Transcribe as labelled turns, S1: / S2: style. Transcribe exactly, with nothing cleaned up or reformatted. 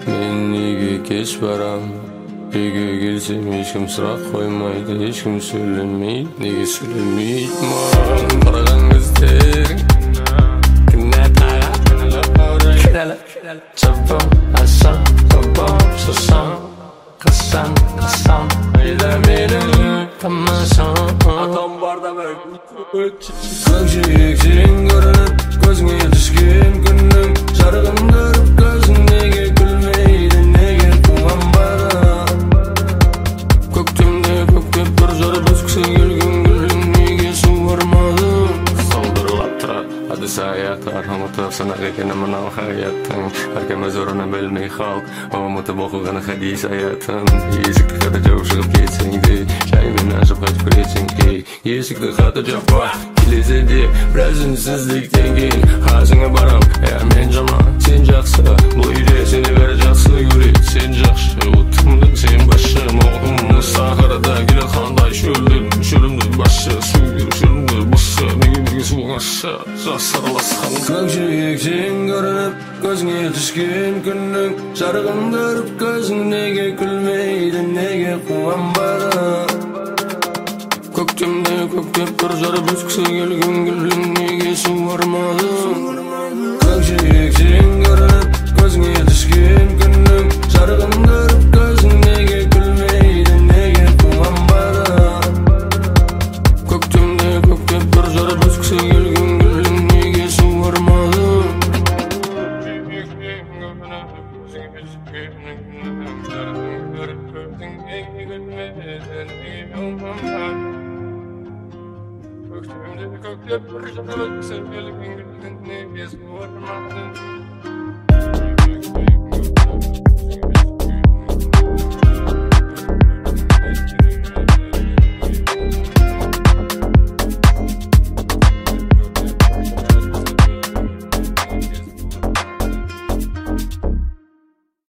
S1: Men nege geç baram? Ege gelsem hiç kim sırak koymaydı, hiç kim söylemeydi. Nege söylemeydi man? Karagan gözlerin Kine tağa Kirele Çabam asan Babam susan Kasan kasan Ayda benim Tamasan Atam barda ver Kökçüyeksin görünüp Gözüne düşkün günüm Sargındır gözün nege gülmeydi nege kuman bana Köktümde köktep bir zarı bözkse gelgin gülün nege su varmadım Saldırılap tırar hadi sayatlar Hamutu sana gekene manav hayatın Herkeme zoruna belmey halk Hamutu bokuğana hadis hayatın Yesikli kada çok шығып кетсең де Жаймен ашып қайтып кетсең ей Есікті қатып жаппа келесе де біраз үнсіздіктен кейін Қасыңа барам, ә мен жаман сен жақсы Бұл үйде сені бәрі жақсы көреді сен жақсы Отымды сен басшы Моғымды сахарада келе қандай шөлдім Шөлімді басшы су бер шөлімді бұсшы Неге неге суың ашшы жасырласқан Көкжиектен көрініп көзіңе түскен күннің Жарығындырып көзің неге күлмейді неге қуанбады Көктемде көктеп бір жарып өскісі келген гүлің неге суармады Көкжиектен көрініп көзіңе түскен күннің Жарығындырып көзің неге күлмейді неге қуанбады Көктемде көктеп бір жарып өскісі келген гүлің неге суармады Köktümde köktep bir jarıp söyleyip gülün nege suvarmadı